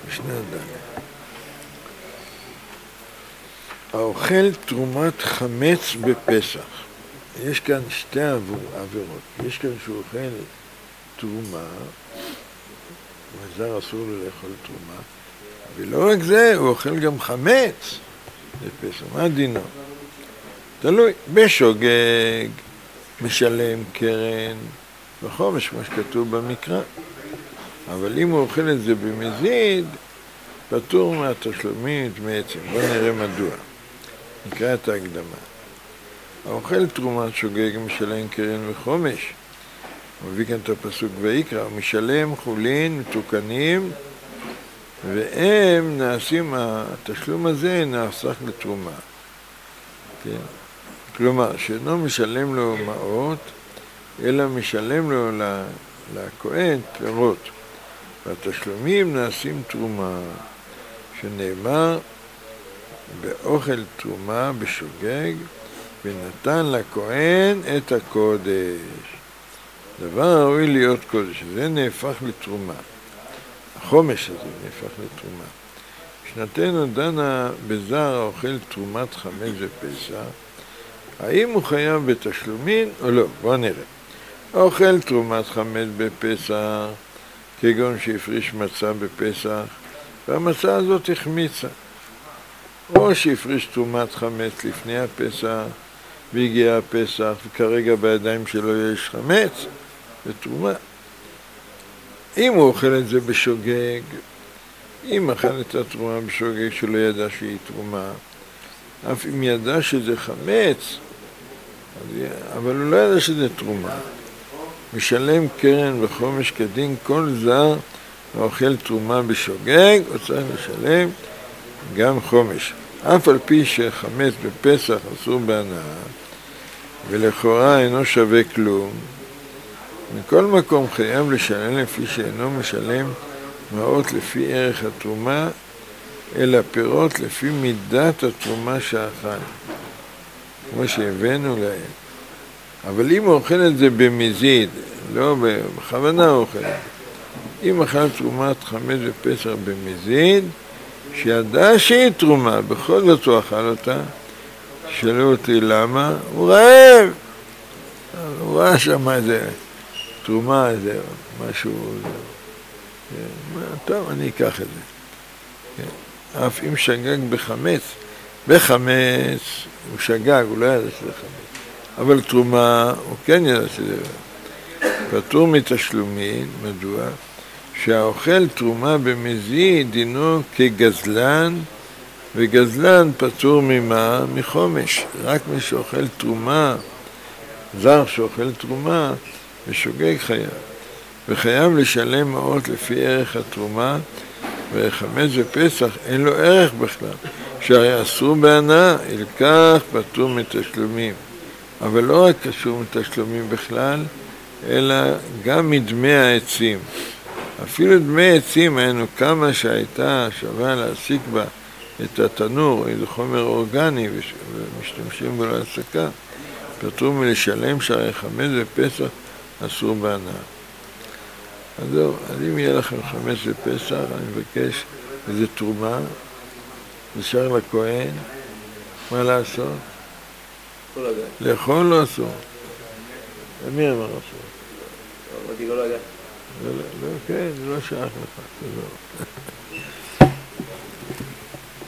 משנה ד'. האוכל תרומת חמץ בפסח. יש כאן שתי עבירות. יש כאן שהוא אוכל תרומה, וזר אסור לו לאכול תרומה, ולא רק זה, הוא אוכל גם חמץ בפסח. מה דינו? תלוי, בשוגג, משלם קרן וחומש, כמו שכתוב במקרא. אבל אם הוא אוכל את זה במזיד, פטור מהתשלומים דמי עצם. בוא נראה מדוע. נקרא את ההקדמה. האוכל תרומת שוגג משלם קרן וחומש. הוא מביא כאן את הפסוק ויקרא, הוא משלם חולין מתוקנים, והם נעשים, התשלום הזה נעסק לתרומה. כן? כלומר, שאינו משלם לו מעות, אלא משלם לו לכהן פירות. והתשלומים נעשים תרומה, שנאמר באוכל תרומה בשוגג, ונתן לכהן את הקודש. דבר ראוי להיות קודש, זה נהפך לתרומה. החומש הזה נהפך לתרומה. משנתנו דנה בזר האוכל תרומת חמץ בפסח, האם הוא חייב בתשלומים או לא? בואו נראה. האוכל תרומת חמץ בפסח, כגון שהפריש מצה בפסח, והמצה הזאת החמיצה. או שהפריש תרומת חמץ לפני הפסח, והגיע הפסח, וכרגע בידיים שלו יש חמץ, ותרומה. אם הוא אוכל את זה בשוגג, אם אכל את התרומה בשוגג שלא ידע שהיא תרומה, אף אם ידע שזה חמץ, אבל הוא לא ידע שזה תרומה. משלם קרן וחומש כדין כל זר האוכל תרומה בשוגג, הוא צריך לשלם גם חומש. אף על פי שחמץ בפסח אסור בהנאה, ולכאורה אינו שווה כלום, מכל מקום חייב לשלם לפי שאינו משלם מעות לפי ערך התרומה, אלא פירות לפי מידת התרומה שאכל, כמו שהבאנו להם. אבל אם הוא אוכל את זה במזיד, לא בכוונה הוא אוכל את זה, אם אכל תרומת חמץ בפסח במזיד, שידע שהיא תרומה, בכל זאת הוא אכל אותה, שאלו אותי למה, הוא רעב, הוא ראה שם איזה תרומה, איזה משהו, טוב, אני אקח את זה. אף אם שגג בחמץ, הוא שגג, הוא לא ידע שזה חמץ, אבל תרומה, הוא כן ידע שזה פטור מתשלומים. מדוע? שהאוכל תרומה במזיד דינו כגזלן, וגזלן פטור ממה? מחומש. רק מי שאוכל תרומה, זר שאוכל תרומה, ושוגג חייב. וחייב לשלם מעות לפי ערך התרומה, וחמץ בפסח אין לו ערך בכלל. שהרי אסור בהנאה, ילקח פטור מתשלומים. אבל לא רק קשור מתשלומים בכלל, אלא גם מדמי העצים. אפילו דמי עצים היינו כמה שהייתה שווה להסיק בה את התנור, איזה חומר אורגני ומשתמשים בו להסקה, פטור מלשלם שהרי חמץ בפסח אסור בהנאה. אז זהו, אז אם יהיה לכם חמץ בפסח, אני מבקש איזו תרומה, נשאר לכהן, מה לעשות? לאכול לא אסור. למי אמר אסור? אמרתי לא לגעת. לא, כן, זה לא שייך לך, זה לא.